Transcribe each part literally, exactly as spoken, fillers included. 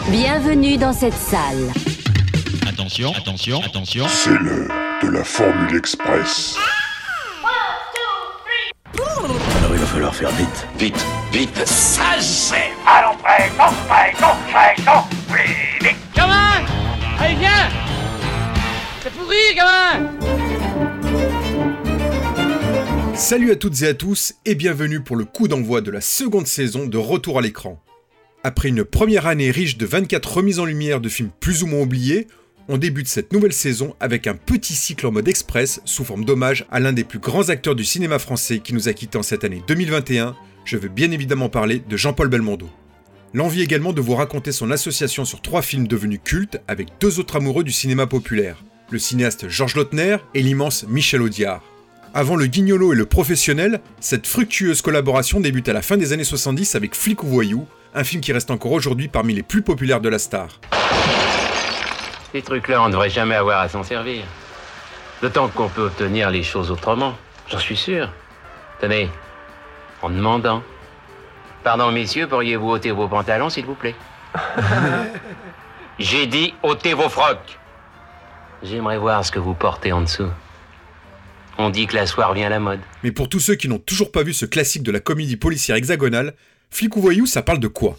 Bienvenue dans cette salle. Attention, attention, attention. C'est l'heure de la Formule Express. Alors il va falloir faire vite. Vite, vite. Ça c'est... Allons prêt, non prêt, non prêt, non oui, vite. Gamin, allez viens. C'est pourri, gamin. Salut à toutes et à tous et bienvenue pour le coup d'envoi de la seconde saison de Retour à l'écran. Après une première année riche de vingt-quatre remises en lumière de films plus ou moins oubliés, on débute cette nouvelle saison avec un petit cycle en mode express sous forme d'hommage à l'un des plus grands acteurs du cinéma français qui nous a quittés en cette année deux mille vingt et un, je veux bien évidemment parler de Jean-Paul Belmondo. L'envie également de vous raconter son association sur trois films devenus cultes avec deux autres amoureux du cinéma populaire, le cinéaste Georges Lautner et l'immense Michel Audiard. Avant le guignolo et le professionnel, cette fructueuse collaboration débute à la fin des années soixante-dix avec Flic ou Voyou, un film qui reste encore aujourd'hui parmi les plus populaires de la star. Ces trucs-là, on ne devrait jamais avoir à s'en servir. D'autant qu'on peut obtenir les choses autrement, j'en suis sûr. Tenez, en demandant. Pardon, messieurs, pourriez-vous ôter vos pantalons, s'il vous plaît? J'ai dit ôtez vos frocs. J'aimerais voir ce que vous portez en dessous. On dit que la soirée vient à la mode. Mais pour tous ceux qui n'ont toujours pas vu ce classique de la comédie policière hexagonale, Flic ou Voyou, ça parle de quoi?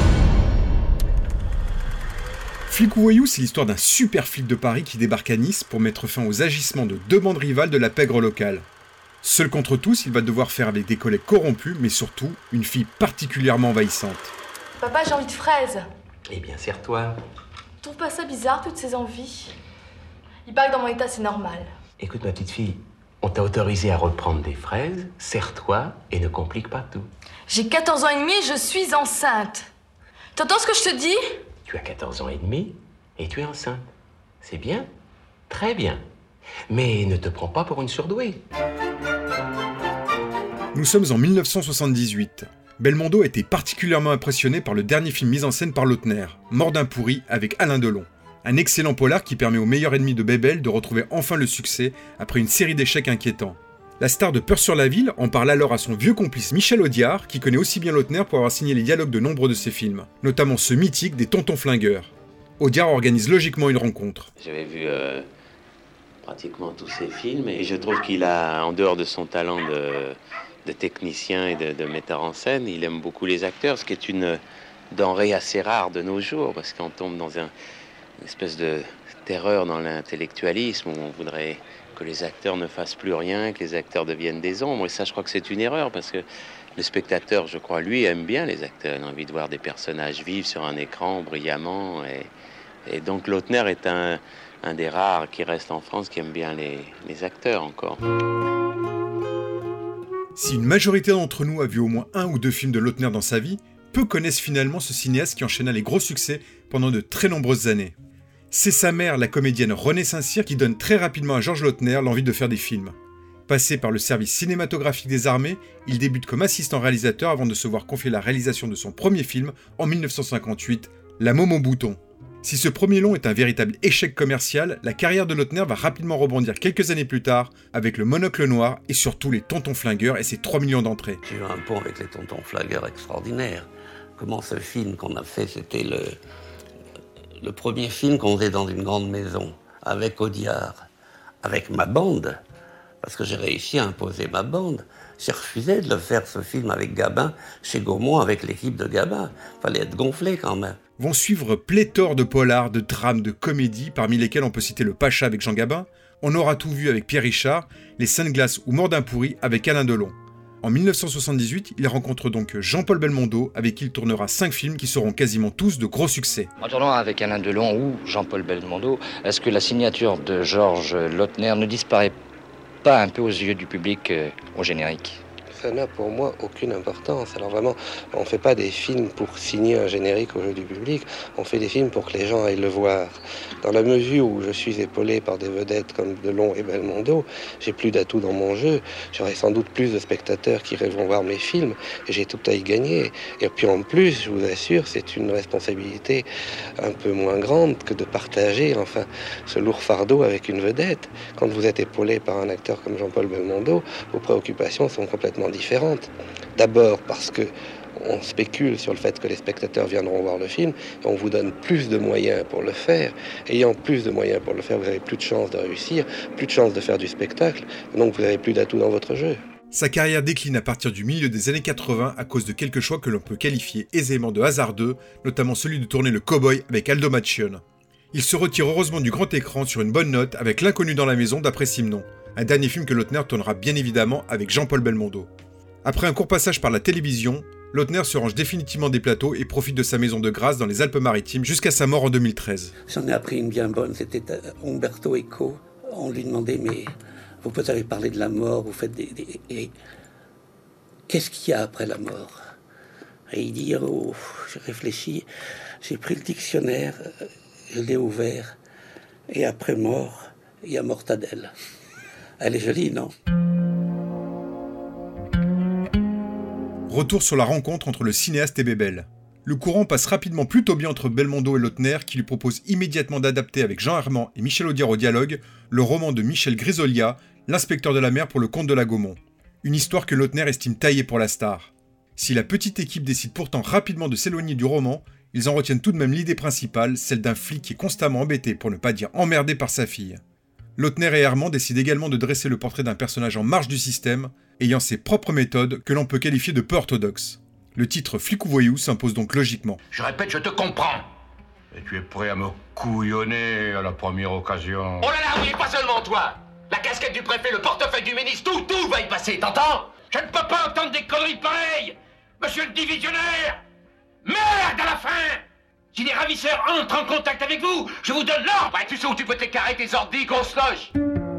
Flic ou Voyou, c'est l'histoire d'un super flic de Paris qui débarque à Nice pour mettre fin aux agissements de deux bandes rivales de la pègre locale. Seul contre tous, il va devoir faire avec des collègues corrompus, mais surtout une fille particulièrement envahissante. Papa, j'ai envie de fraises. Eh bien, serre-toi. Tu trouves pas ça bizarre, toutes ces envies? Il paraît que dans mon état, c'est normal. Écoute, ma petite fille, on t'a autorisé à reprendre des fraises, serre-toi et ne complique pas tout. J'ai quatorze ans et demi et je suis enceinte. T'entends ce que je te dis? Tu as quatorze ans et demi et tu es enceinte. C'est bien, très bien. Mais ne te prends pas pour une surdouée. Nous sommes en mille neuf cent soixante-dix-huit. Belmondo a été particulièrement impressionné par le dernier film mis en scène par Lautner, Mort d'un pourri avec Alain Delon. Un excellent polar qui permet au meilleur ennemi de Bébel de retrouver enfin le succès après une série d'échecs inquiétants. La star de Peur sur la ville en parle alors à son vieux complice Michel Audiard, qui connaît aussi bien Lautner pour avoir signé les dialogues de nombreux de ses films, notamment ce mythique des Tontons Flingueurs. Audiard organise logiquement une rencontre. J'avais vu euh, pratiquement tous ses films et je trouve qu'il a, en dehors de son talent de, de technicien et de, de metteur en scène, il aime beaucoup les acteurs, ce qui est une denrée assez rare de nos jours, parce qu'on tombe dans un, une espèce de terreur dans l'intellectualisme où on voudrait que les acteurs ne fassent plus rien, que les acteurs deviennent des ombres. Et ça, je crois que c'est une erreur, parce que le spectateur, je crois, lui, aime bien les acteurs. Il a envie de voir des personnages vivre sur un écran brillamment. Et, et donc, Lautner est un, un des rares qui reste en France qui aime bien les, les acteurs encore. Si une majorité d'entre nous a vu au moins un ou deux films de Lautner dans sa vie, peu connaissent finalement ce cinéaste qui enchaîna les gros succès pendant de très nombreuses années. C'est sa mère, la comédienne Renée Saint-Cyr, qui donne très rapidement à Georges Lautner l'envie de faire des films. Passé par le service cinématographique des armées, il débute comme assistant réalisateur avant de se voir confier la réalisation de son premier film en mille neuf cent cinquante-huit, La Môme au bouton. Si ce premier long est un véritable échec commercial, la carrière de Lautner va rapidement rebondir quelques années plus tard avec Le Monocle Noir et surtout Les Tontons Flingueurs et ses trois millions d'entrées. J'ai eu un pont avec Les Tontons Flingueurs extraordinaire. Comment ce film qu'on a fait, c'était le... Le premier film qu'on faisait dans une grande maison, avec Audiard, avec ma bande, parce que j'ai réussi à imposer ma bande. J'ai refusé de le faire, ce film, avec Gabin, chez Gaumont, avec l'équipe de Gabin. Fallait être gonflé, quand même. Vont suivre pléthore de polars, de drames, de comédies, parmi lesquels on peut citer Le Pacha avec Jean Gabin, On aura tout vu avec Pierre Richard, Les Saintes Glaces ou Mort d'un pourri avec Alain Delon. En mille neuf cent soixante-dix-huit, il rencontre donc Jean-Paul Belmondo, avec qui il tournera cinq films qui seront quasiment tous de gros succès. En tournant avec Alain Delon ou Jean-Paul Belmondo, est-ce que la signature de Georges Lautner ne disparaît pas un peu aux yeux du public euh, au générique? Ça n'a pour moi aucune importance. Alors vraiment, on ne fait pas des films pour signer un générique au jeu du public, on fait des films pour que les gens aillent le voir. Dans la mesure où je suis épaulé par des vedettes comme Delon et Belmondo, j'ai plus d'atouts dans mon jeu, j'aurai sans doute plus de spectateurs qui vont voir mes films, et j'ai tout à y gagner. Et puis en plus, je vous assure, c'est une responsabilité un peu moins grande que de partager enfin ce lourd fardeau avec une vedette. Quand vous êtes épaulé par un acteur comme Jean-Paul Belmondo, vos préoccupations sont complètement différentes. D'abord parce que on spécule sur le fait que les spectateurs viendront voir le film, et on vous donne plus de moyens pour le faire. Ayant plus de moyens pour le faire, vous avez plus de chances de réussir, plus de chances de faire du spectacle, donc vous avez plus d'atouts dans votre jeu. Sa carrière décline à partir du milieu des années quatre-vingts à cause de quelques choix que l'on peut qualifier aisément de hasardeux, notamment celui de tourner le cow-boy avec Aldo Macione. Il se retire heureusement du grand écran sur une bonne note avec L'Inconnu dans la maison d'après Simon, un dernier film que Lautner tournera bien évidemment avec Jean-Paul Belmondo. Après un court passage par la télévision, Lautner se range définitivement des plateaux et profite de sa maison de grâce dans les Alpes-Maritimes jusqu'à sa mort en deux mille treize. J'en ai appris une bien bonne, c'était Umberto Eco. On lui demandait, mais vous avez parlé de la mort, vous faites des... des... Et qu'est-ce qu'il y a après la mort? Et il dit, oh, j'ai réfléchi, j'ai pris le dictionnaire, je l'ai ouvert, et après mort, il y a mortadelle. Elle est jolie, non? Retour sur la rencontre entre le cinéaste et Bébel. Le courant passe rapidement plutôt bien entre Belmondo et Lautner qui lui propose immédiatement d'adapter avec Jean Herman et Michel Audiard au dialogue le roman de Michel Grisolia, L'inspecteur de la mer pour le comte de la Gaumont. Une histoire que Lautner estime taillée pour la star. Si la petite équipe décide pourtant rapidement de s'éloigner du roman, ils en retiennent tout de même l'idée principale, celle d'un flic qui est constamment embêté, pour ne pas dire emmerdé par sa fille. Lautner et Herman décident également de dresser le portrait d'un personnage en marge du système, ayant ses propres méthodes que l'on peut qualifier de peu orthodoxes. Le titre Flic ou voyou s'impose donc logiquement. Je répète, je te comprends. Et tu es prêt à me couillonner à la première occasion. Oh là là, oui, pas seulement toi. La casquette du préfet, le portefeuille du ministre, tout, tout va y passer, t'entends? Je ne peux pas entendre des conneries pareilles. Monsieur le divisionnaire. Merde à la fin. Si les ravisseurs entrent en contact avec vous, je vous donne l'ordre. Ouais, tu sais où tu peux t'écarrer tes ordis, grosse loge.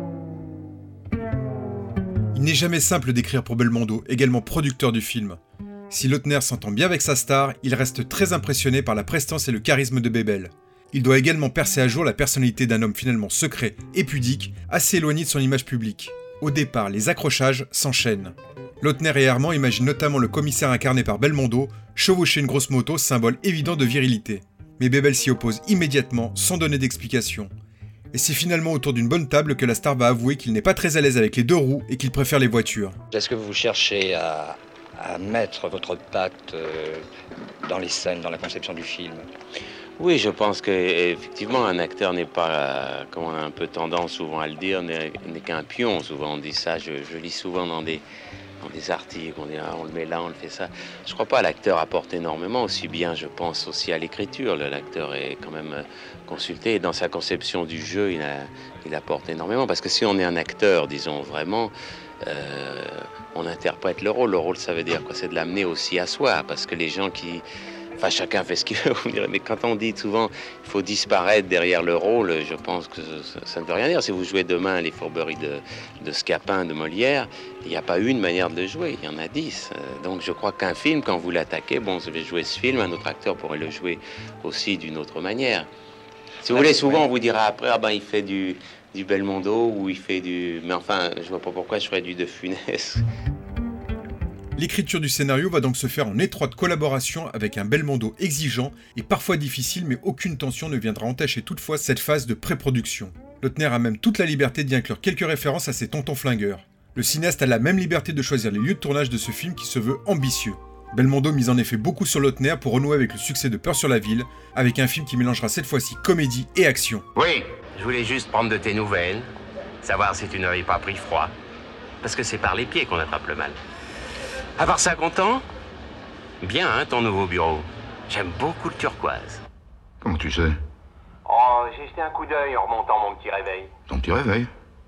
Il n'est jamais simple d'écrire pour Belmondo, également producteur du film. Si Lautner s'entend bien avec sa star, il reste très impressionné par la prestance et le charisme de Bébel. Il doit également percer à jour la personnalité d'un homme finalement secret et pudique, assez éloigné de son image publique. Au départ, les accrochages s'enchaînent. Lautner et Herman imaginent notamment le commissaire incarné par Belmondo chevaucher une grosse moto, symbole évident de virilité. Mais Bébel s'y oppose immédiatement, sans donner d'explication. Et c'est finalement autour d'une bonne table que la star va avouer qu'il n'est pas très à l'aise avec les deux roues et qu'il préfère les voitures. Est-ce que vous cherchez à, à mettre votre patte euh, dans les scènes, dans la conception du film? Oui, je pense qu'effectivement, un acteur n'est pas, euh, comme on a un peu tendance souvent à le dire, n'est, n'est qu'un pion. Souvent on dit ça, je, je lis souvent dans des, dans des articles, on dit ah, on le met là, on le fait ça. Je crois pas, l'acteur apporte énormément, aussi bien je pense aussi à l'écriture. L'acteur est quand même consulté et dans sa conception du jeu, il, a, il apporte énormément. Parce que si on est un acteur, disons vraiment, euh, on interprète le rôle. Le rôle, ça veut dire quoi? C'est de l'amener aussi à soi, parce que les gens qui... Enfin, chacun fait ce qu'il veut, vous me direz, mais quand on dit souvent il faut disparaître derrière le rôle, je pense que ça, ça ne veut rien dire. Si vous jouez demain les fourberies de, de Scapin, de Molière, il n'y a pas une manière de le jouer, il y en a dix. Donc je crois qu'un film, quand vous l'attaquez, bon, vous avez joué ce film, un autre acteur pourrait le jouer aussi d'une autre manière. Si vous voulez, souvent on vous dira après, ah ben il fait du, du Belmondo ou il fait du... Mais enfin, je vois pas pourquoi je ferais du De Funès. L'écriture du scénario va donc se faire en étroite collaboration avec un Belmondo exigeant et parfois difficile, mais aucune tension ne viendra entacher toutefois cette phase de pré-production. Lautner a même toute la liberté d'y inclure quelques références à ses tontons flingueurs. Le cinéaste a la même liberté de choisir les lieux de tournage de ce film qui se veut ambitieux. Belmondo mise en effet beaucoup sur Lautner pour renouer avec le succès de Peur sur la ville, avec un film qui mélangera cette fois-ci comédie et action. Oui, je voulais juste prendre de tes nouvelles, savoir si tu n'avais pas pris froid, parce que c'est par les pieds qu'on attrape le mal. À part ça, content? Bien, hein, ton nouveau bureau. J'aime beaucoup le turquoise. Comment tu sais? Oh, j'ai jeté un coup d'œil en remontant mon petit réveil. Ton petit réveil?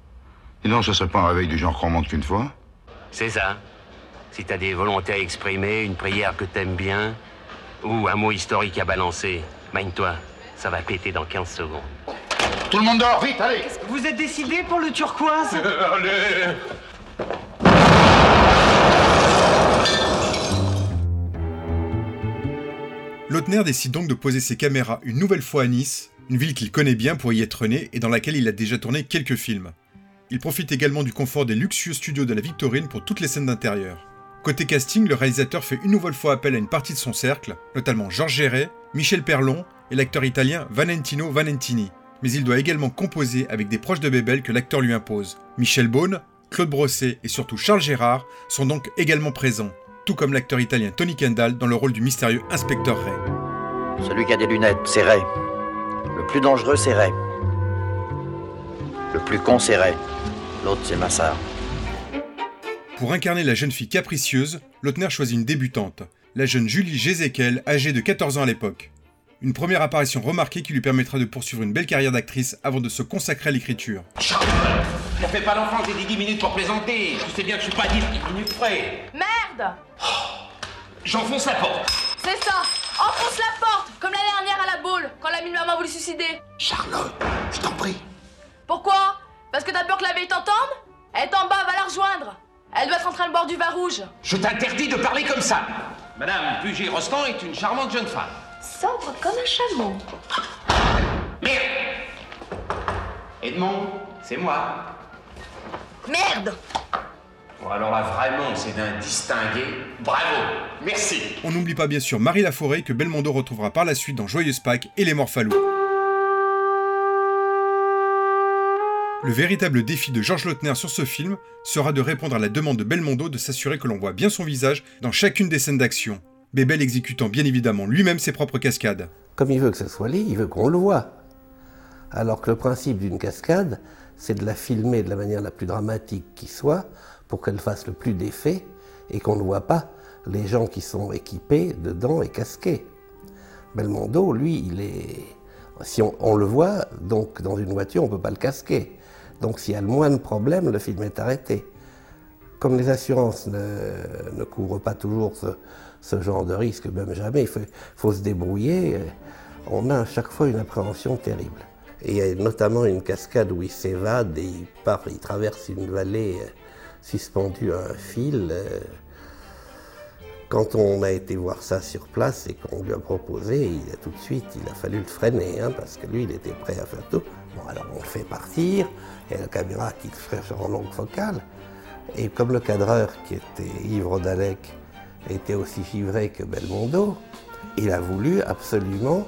Et non, ce serait pas un réveil du genre qu'on remonte qu'une fois? C'est ça. Si t'as des volontés à exprimer, une prière que t'aimes bien, ou un mot historique à balancer, mine-toi, ça va péter dans quinze secondes. Tout le monde dort, vite, allez! Vous êtes décidé pour le turquoise? Allez! Lautner décide donc de poser ses caméras une nouvelle fois à Nice, une ville qu'il connaît bien pour y être né et dans laquelle il a déjà tourné quelques films. Il profite également du confort des luxueux studios de la Victorine pour toutes les scènes d'intérieur. Côté casting, le réalisateur fait une nouvelle fois appel à une partie de son cercle, notamment Georges Géret, Michel Perlon et l'acteur italien Valentino Valentini. Mais il doit également composer avec des proches de Bébel que l'acteur lui impose. Michel Beaune, Claude Brosset et surtout Charles Gérard sont donc également présents. tout comme l'acteur italien Tony Kendall dans le rôle du mystérieux inspecteur Ray. Celui qui a des lunettes, c'est Ray. Le plus dangereux, c'est Ray. Le plus con, c'est Ray. L'autre, c'est Massard. Pour incarner la jeune fille capricieuse, Lautner choisit une débutante, la jeune Julie Jézéquel, âgée de quatorze ans à l'époque. Une première apparition remarquée qui lui permettra de poursuivre une belle carrière d'actrice avant de se consacrer à l'écriture. Charles, ne fais pas l'enfant, j'ai dit dix minutes pour plaisanter. Tu sais bien que je suis pas à dix minutes près. Merde! J'enfonce la porte. C'est ça! Enfonce la porte! Comme l'année dernière à la boule, quand la mine maman voulu se suicider. Charlotte, je t'en prie. Pourquoi? Parce que t'as peur que la vieille t'entende? Elle est en bas, va la rejoindre. Elle doit être en train de boire du vin rouge. Je t'interdis de parler comme ça. Madame Puget-Rostand est une charmante jeune femme. Sobre comme un chameau. Merde! Edmond, c'est moi. Merde! Bon, alors là, vraiment, c'est d'un distingué. Bravo! Merci! On n'oublie pas bien sûr Marie Laforêt que Belmondo retrouvera par la suite dans Joyeuse Pâques et Les Morphalous. Le véritable défi de Georges Lautner sur ce film sera de répondre à la demande de Belmondo de s'assurer que l'on voit bien son visage dans chacune des scènes d'action. Bébel exécutant bien évidemment lui-même ses propres cascades. Comme il veut que ce soit lui, il veut qu'on le voit. Alors que le principe d'une cascade, c'est de la filmer de la manière la plus dramatique qui soit, pour qu'elle fasse le plus d'effet, et qu'on ne voit pas les gens qui sont équipés dedans et casqués. Belmondo, lui, il est... Si on, on le voit, donc dans une voiture, on ne peut pas le casquer. Donc s'il y a le moins de problèmes, le film est arrêté. Comme les assurances ne, ne couvrent pas toujours ce, ce genre de risque, même jamais, il faut, faut se débrouiller, on a à chaque fois une appréhension terrible. Et il y a notamment une cascade où il s'évade et il, part, il traverse une vallée suspendue à un fil. Quand on a été voir ça sur place et qu'on lui a proposé, il a tout de suite, il a fallu le freiner, hein, parce que lui, il était prêt à faire tout. Bon, alors on le fait partir, il y a la caméra qui se en longue focale. Et comme le cadreur, qui était Yves Rodalec, était aussi givré que Belmondo, il a voulu absolument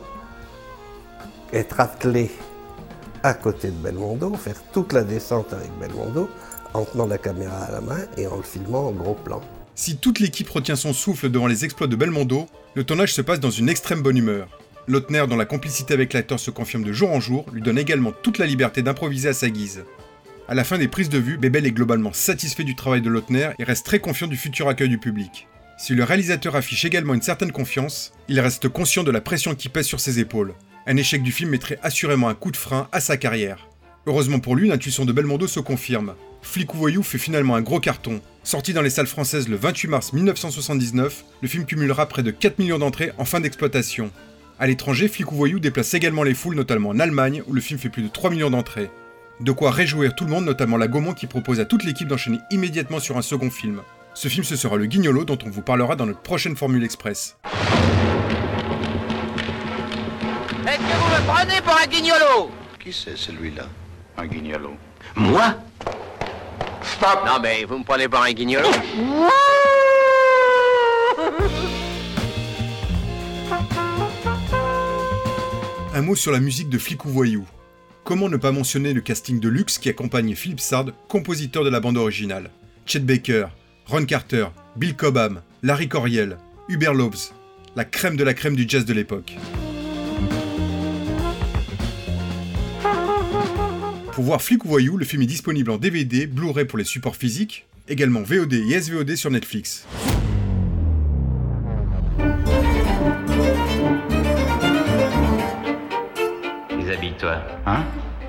être attelé à côté de Belmondo, faire toute la descente avec Belmondo, en tenant la caméra à la main et en le filmant en gros plan. Si toute l'équipe retient son souffle devant les exploits de Belmondo, le tournage se passe dans une extrême bonne humeur. Lautner, dont la complicité avec l'acteur se confirme de jour en jour, lui donne également toute la liberté d'improviser à sa guise. À la fin des prises de vue, Bébel est globalement satisfait du travail de Lautner et reste très confiant du futur accueil du public. Si le réalisateur affiche également une certaine confiance, il reste conscient de la pression qui pèse sur ses épaules. Un échec du film mettrait assurément un coup de frein à sa carrière. Heureusement pour lui, l'intuition de Belmondo se confirme. Flic ou voyou fait finalement un gros carton. Sorti dans les salles françaises le vingt-huit mars mille neuf cent soixante-dix-neuf, le film cumulera près de quatre millions d'entrées en fin d'exploitation. À l'étranger, Flic ou voyou déplace également les foules, notamment en Allemagne, où le film fait plus de trois millions d'entrées. De quoi réjouir tout le monde, notamment la Gaumont qui propose à toute l'équipe d'enchaîner immédiatement sur un second film. Ce film, ce sera Le Guignolo, dont on vous parlera dans notre prochaine Formule Express. Est-ce que vous me prenez pour un guignolo? Qui c'est celui-là? Un guignolo. Moi? Stop! Non mais vous me prenez pour un guignolo? Un mot sur la musique de Flic ou voyou. Comment ne pas mentionner le casting de luxe qui accompagne Philip Sard, compositeur de la bande originale. Chet Baker, Ron Carter, Bill Cobham, Larry Coryell, Hubert Lopes, la crème de la crème du jazz de l'époque. Pour voir Flic ou voyou, le film est disponible en D V D, Blu-ray pour les supports physiques, également V O D et S V O D sur Netflix. Déshabille-toi, hein?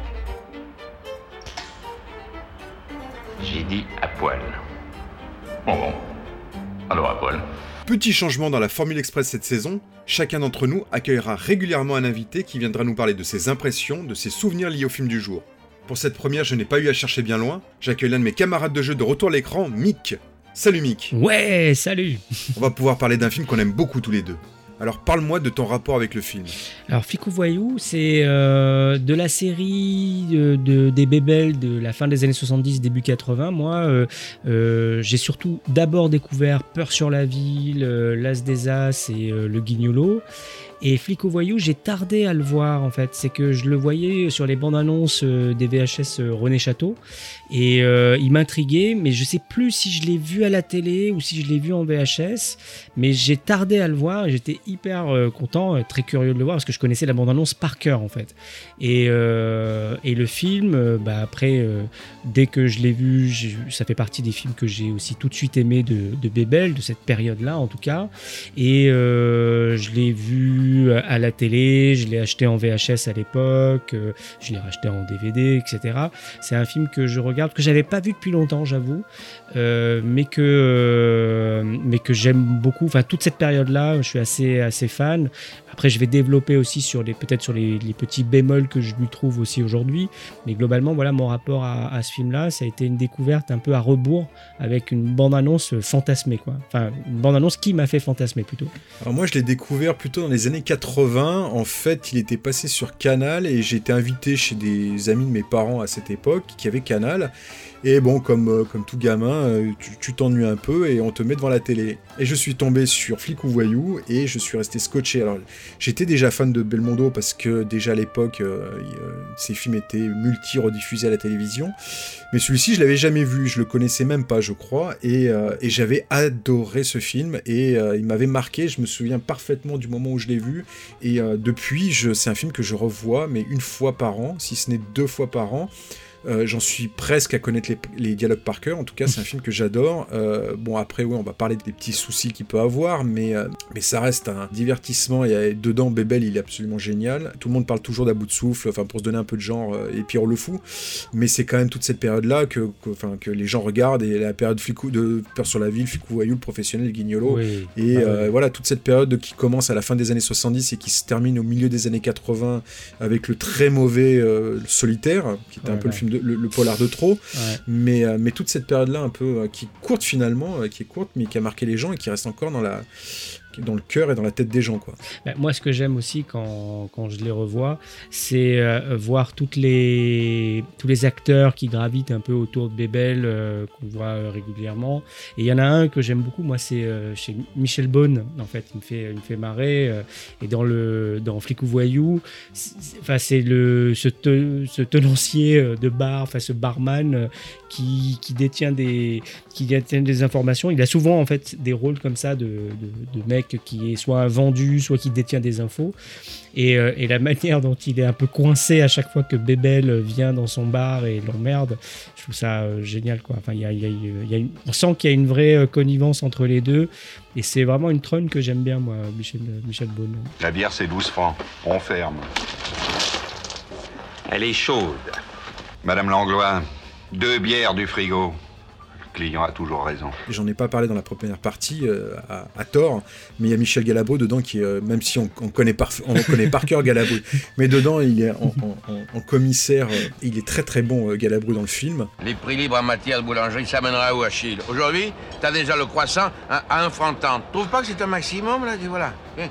J'ai dit à poil. Bon bon, alors à poil. Petit changement dans la Formule Express cette saison, chacun d'entre nous accueillera régulièrement un invité qui viendra nous parler de ses impressions, de ses souvenirs liés au film du jour. Pour cette première, je n'ai pas eu à chercher bien loin, j'accueille l'un de mes camarades de jeu de retour à l'écran, Mick. Salut Mick. Ouais, salut. On va pouvoir parler d'un film qu'on aime beaucoup tous les deux. Alors parle-moi de ton rapport avec le film. Alors Flic ou voyou, c'est euh, de la série de, de, des Bébel de la fin des années soixante-dix, début quatre-vingts. Moi, euh, euh, j'ai surtout d'abord découvert Peur sur la ville, euh, L'As des As et euh, Le Guignolo. Et Flic ou Voyou, j'ai tardé à le voir en fait. C'est que je le voyais sur les bandes annonces des V H S René Château et euh, il m'intriguait, mais je sais plus si je l'ai vu à la télé ou si je l'ai vu en V H S. Mais j'ai tardé à le voir et j'étais hyper euh, content, très curieux de le voir parce que je connaissais la bande annonce par cœur en fait. Et, euh, et le film, euh, bah, après, euh, dès que je l'ai vu, ça fait partie des films que j'ai aussi tout de suite aimé de, de Bébel, de cette période-là en tout cas. Et euh, je l'ai vu à la télé, je l'ai acheté en V H S à l'époque, euh, je l'ai racheté en D V D, et cetera. C'est un film que je regarde, que j'avais pas vu depuis longtemps, j'avoue, euh, mais que euh, mais que j'aime beaucoup. Enfin, toute cette période-là, je suis assez assez fan. Après, je vais développer aussi sur les peut-être sur les, les petits bémols que je lui trouve aussi aujourd'hui. Mais globalement, voilà, mon rapport à, à ce film-là, ça a été une découverte un peu à rebours avec une bande-annonce fantasmée, quoi. Enfin, une bande-annonce qui m'a fait fantasmer plutôt. Alors moi, je l'ai découvert plutôt dans les années quatre-vingts. En fait, il était passé sur Canal et j'ai été invité chez des amis de mes parents à cette époque qui avaient Canal. Et bon, comme, euh, comme tout gamin, euh, tu, tu t'ennuies un peu et on te met devant la télé. Et je suis tombé sur Flic ou Voyou et je suis resté scotché. Alors, j'étais déjà fan de Belmondo parce que déjà à l'époque, euh, euh, ces films étaient multi-rediffusés à la télévision. Mais celui-ci, je l'avais jamais vu, je le connaissais même pas, je crois. Et, euh, et j'avais adoré ce film et euh, il m'avait marqué. Je me souviens parfaitement du moment où je l'ai vu. Et euh, depuis, je, c'est un film que je revois, mais une fois par an, si ce n'est deux fois par an. Euh, j'en suis presque à connaître les, les dialogues par cœur. En tout cas, c'est un film que j'adore. Euh, bon, après, oui, on va parler des petits soucis qu'il peut avoir, mais, euh, mais ça reste un divertissement. Et dedans, Bébel, il est absolument génial. Tout le monde parle toujours d'à bout de souffle, enfin, pour se donner un peu de genre, euh, et Pierrot le Fou. Mais c'est quand même toute cette période-là que, que, enfin, que les gens regardent, et la période flicou, de Peur sur la ville, Flic ou Voyou, le professionnel, le guignolo. Oui. Et ah, euh, oui. Voilà, toute cette période qui commence à la fin des années soixante-dix et qui se termine au milieu des années quatre-vingts avec le très mauvais euh, Solitaire, qui était ouais, un peu ouais. le film de Le, le polar de trop, ouais. mais, euh, mais toute cette période-là un peu euh, qui est courte finalement, euh, qui est courte mais qui a marqué les gens et qui reste encore dans la dans le cœur et dans la tête des gens, quoi. Ben, moi, ce que j'aime aussi quand, quand je les revois, c'est euh, voir toutes les, tous les acteurs qui gravitent un peu autour de Bébel, euh, qu'on voit euh, régulièrement. Et il y en a un que j'aime beaucoup, moi, c'est euh, chez Michel Beaune, en fait. Il me fait, il me fait marrer. Euh, et dans, le, dans Flic ou Voyou, c'est, c'est le, ce, te, ce tenancier de bar, enfin ce barman euh, qui, qui, détient des, qui détient des informations. Il a souvent, en fait, des rôles comme ça de, de, de mec qui est soit vendu, soit qui détient des infos. Et, euh, et la manière dont il est un peu coincé à chaque fois que Bébel vient dans son bar et l'emmerde, je trouve ça euh, génial, quoi. Enfin, y a, y a, y a une... On sent qu'il y a une vraie euh, connivence entre les deux. Et c'est vraiment une trône que j'aime bien, moi, Michel, Michel Beaune. La bière, c'est douze francs. On ferme. Elle est chaude. Madame Langlois, deux bières du frigo. Le client a toujours raison. J'en ai pas parlé dans la première partie, euh, à, à tort, mais il y a Michel Galabru dedans qui est, euh, même si on, on, connaît par, on connaît par cœur Galabru, mais dedans il est en, en, en, en commissaire, euh, il est très très bon, euh, Galabru, dans le film. Les prix libres en matière de boulangerie, ça mènera où, Achille? Aujourd'hui, t'as déjà le croissant à, à un franc trente. Trouve pas que c'est un maximum, là? Dis voilà.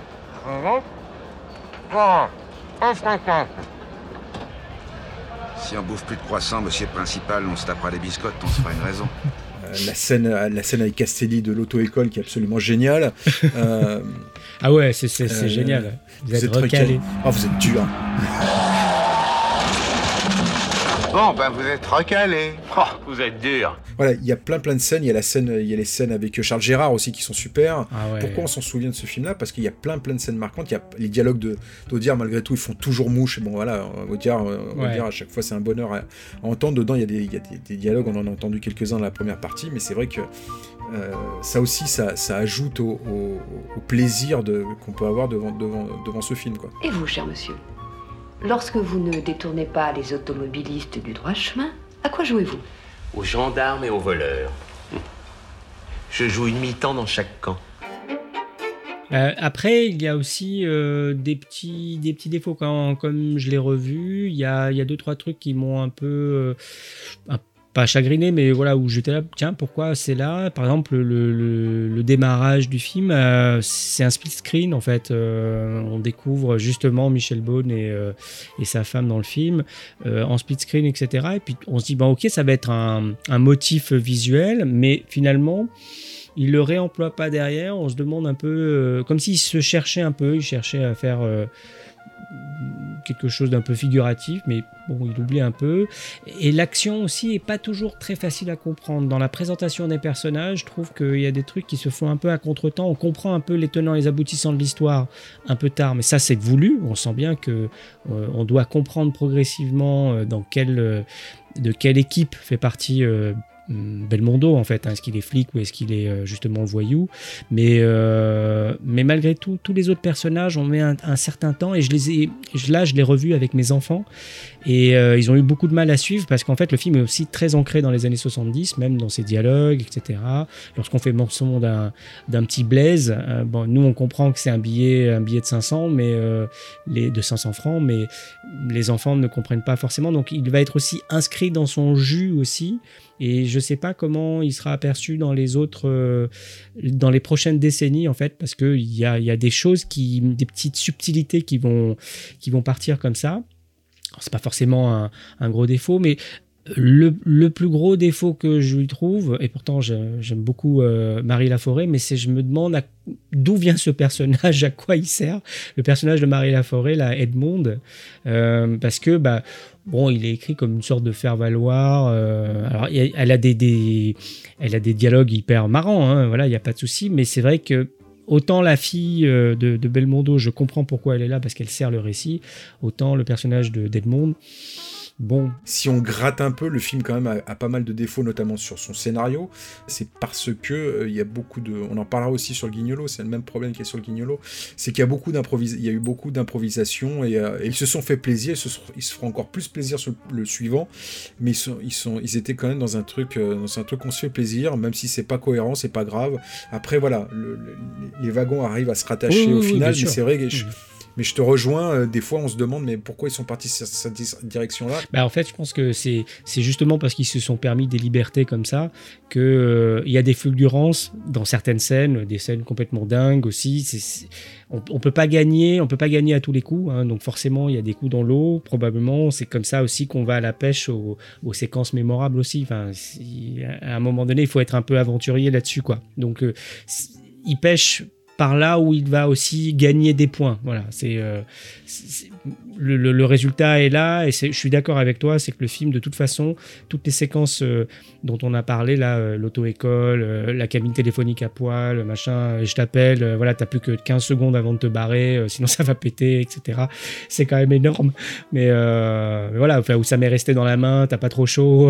Un franc trente. Si on bouffe plus de croissants, monsieur le principal, on se tapera les biscottes, on se fera une raison. La scène, la scène avec Castelli de l'auto-école qui est absolument géniale. Euh, ah ouais, c'est, c'est, c'est euh, génial. Vous, vous êtes, êtes recalé. Oh, vous êtes dur. Bon, ben vous êtes recalé. Oh, vous êtes dur. Voilà, il y a plein plein de scènes. Il y a la scène, il y a les scènes avec Charles Gérard aussi qui sont super. Ah ouais. Pourquoi on s'en souvient de ce film-là? Parce qu'il y a plein plein de scènes marquantes. Il y a les dialogues de d'Audiard, malgré tout, ils font toujours mouche. Et bon, voilà, Audiard, ouais. Audiard à chaque fois, c'est un bonheur à, à entendre. Dedans, il y a des, il y a des, des dialogues. On en a entendu quelques-uns dans la première partie, mais c'est vrai que euh, ça aussi, ça, ça ajoute au, au, au plaisir de, qu'on peut avoir devant, devant, devant ce film, quoi. Et vous, cher monsieur, lorsque vous ne détournez pas les automobilistes du droit chemin, à quoi jouez-vous? Aux gendarmes et aux voleurs. Je joue une mi-temps dans chaque camp. Euh, après, il y a aussi euh, des, petits, des petits défauts. Quand, comme je l'ai revu, il y a, il y a deux, trois trucs qui m'ont un peu... Euh, un, pas chagriné, mais voilà, où j'étais là, tiens, pourquoi c'est là? Par exemple, le, le, le démarrage du film, euh, c'est un split screen, en fait. Euh, on découvre justement Michel Beaune et, euh, et sa femme dans le film, euh, en split screen, et cetera. Et puis, on se dit, bah, ok, ça va être un, un motif visuel, mais finalement... il le réemploie pas derrière. On se demande un peu, euh, comme s'il se cherchait un peu, il cherchait à faire euh, quelque chose d'un peu figuratif, mais bon, il oublie un peu. Et l'action aussi est pas toujours très facile à comprendre. Dans la présentation des personnages, je trouve qu'il y a des trucs qui se font un peu à contre-temps. On comprend un peu les tenants et les aboutissants de l'histoire un peu tard, mais ça c'est voulu. On sent bien que euh, on doit comprendre progressivement euh, dans quelle, euh, de quelle équipe fait partie euh, Belmondo en fait, hein. Est-ce qu'il est flic ou est-ce qu'il est euh, justement voyou, mais, euh, mais malgré tout, tous les autres personnages on met un, un certain temps et je les ai, je, là je l'ai revu avec mes enfants et euh, ils ont eu beaucoup de mal à suivre parce qu'en fait le film est aussi très ancré dans les années soixante-dix, même dans ses dialogues, et cetera. Lorsqu'on fait mention d'un, d'un petit Blaise, euh, bon, nous on comprend que c'est un billet, un billet de cinq cents, mais, euh, les, de cinq cents francs, mais les enfants ne comprennent pas forcément, donc il va être aussi inscrit dans son jus aussi. Et je sais pas comment il sera aperçu dans les autres, euh, dans les prochaines décennies en fait, parce que il y a, il y a des choses qui, des petites subtilités qui vont, qui vont partir comme ça. Alors, c'est pas forcément un, un gros défaut, mais le, le plus gros défaut que je lui trouve, et pourtant je, j'aime beaucoup euh, Marie Laforêt, mais c'est je me demande à, d'où vient ce personnage, à quoi il sert, le personnage de Marie Laforêt, là, Edmond, euh, parce que bah bon, il est écrit comme une sorte de faire-valoir. Euh, alors, elle a des, des, elle a des dialogues hyper marrants, hein, voilà, il n'y a pas de souci. Mais c'est vrai que autant la fille de, de Belmondo, je comprends pourquoi elle est là parce qu'elle sert le récit. Autant le personnage de d'Edmond. Bon. Si on gratte un peu, le film quand même a, a pas mal de défauts, notamment sur son scénario. C'est parce que euh, il y a beaucoup de, on en parlera aussi sur le Guignolo. C'est le même problème qu'il y a sur le Guignolo, c'est qu'il y a beaucoup d'improvis, il y a eu beaucoup d'improvisation et, euh, et ils se sont fait plaisir. Ils se, ils se feront encore plus plaisir sur le, le suivant, mais ils sont, ils sont, ils étaient quand même dans un truc, euh, dans un truc qu'on se fait plaisir, même si c'est pas cohérent, c'est pas grave. Après voilà, le, le, les wagons arrivent à se rattacher oui, au oui, final, oui, mais sûr. c'est vrai que je, Mmh. Mais je te rejoins, euh, des fois on se demande mais pourquoi ils sont partis sur cette direction-là. Bah en fait, je pense que c'est, c'est justement parce qu'ils se sont permis des libertés comme ça qu'il euh, y a des fulgurances dans certaines scènes, des scènes complètement dingues aussi. C'est, c'est, on, on peut pas gagner, on peut pas gagner à tous les coups, hein, donc forcément il y a des coups dans l'eau, probablement. C'est comme ça aussi qu'on va à la pêche aux, aux séquences mémorables aussi. Enfin, si, à un moment donné, il faut être un peu aventurier là-dessus, quoi. Donc euh, il pêche par là où il va aussi gagner des points. Voilà, c'est, euh, c'est le, le, le résultat est là et c'est, je suis d'accord avec toi, c'est que le film, de toute façon, toutes les séquences euh, dont on a parlé là, euh, l'auto-école, euh, la cabine téléphonique à poil, machin, euh, je t'appelle, euh, voilà, t'as plus que quinze secondes avant de te barrer, euh, sinon ça va péter, et cetera. C'est quand même énorme, mais, euh, mais voilà, enfin, où ça m'est resté dans la main, t'as pas trop chaud,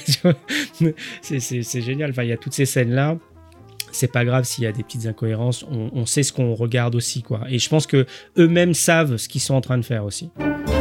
c'est, c'est, c'est génial. Enfin, il y a toutes ces scènes là. C'est pas grave s'il y a des petites incohérences, on, on sait ce qu'on regarde aussi, quoi. Et je pense que eux-mêmes savent ce qu'ils sont en train de faire aussi.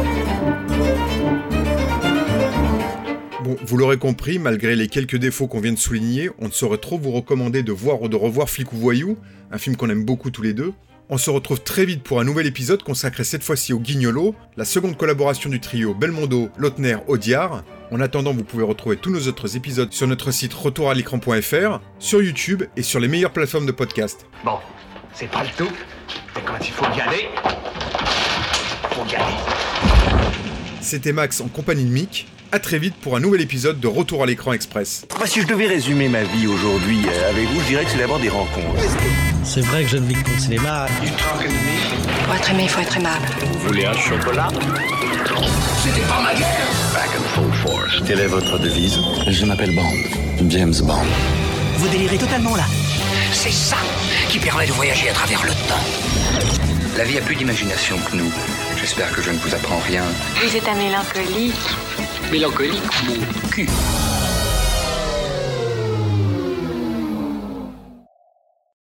Bon, vous l'aurez compris, malgré les quelques défauts qu'on vient de souligner, on ne saurait trop vous recommander de voir ou de revoir Flic ou Voyou, un film qu'on aime beaucoup tous les deux. On se retrouve très vite pour un nouvel épisode consacré cette fois-ci au Guignolo, la seconde collaboration du trio Belmondo, Lautner, Audiard. En attendant, vous pouvez retrouver tous nos autres épisodes sur notre site retour à l'écran point f r, sur YouTube et sur les meilleures plateformes de podcast. Bon, c'est pas le tout, mais quand il faut y aller, faut y aller. C'était Max en compagnie de Mick. À très vite pour un nouvel épisode de Retour à l'écran express. Bah, si je devais résumer ma vie aujourd'hui euh, avec vous, je dirais que c'est d'abord des rencontres. C'est vrai que je ne vis que pour le cinéma. Pour être aimé, il faut être aimable. Vous voulez un chocolat? C'était pas ma guerre. Back and full force. Quelle est votre devise? Je m'appelle Bond. James Bond. Vous délirez totalement là. C'est ça qui permet de voyager à travers le temps. La vie a plus d'imagination que nous. J'espère que je ne vous apprends rien. Vous êtes un mélancolique. Mélancolique, mon cul.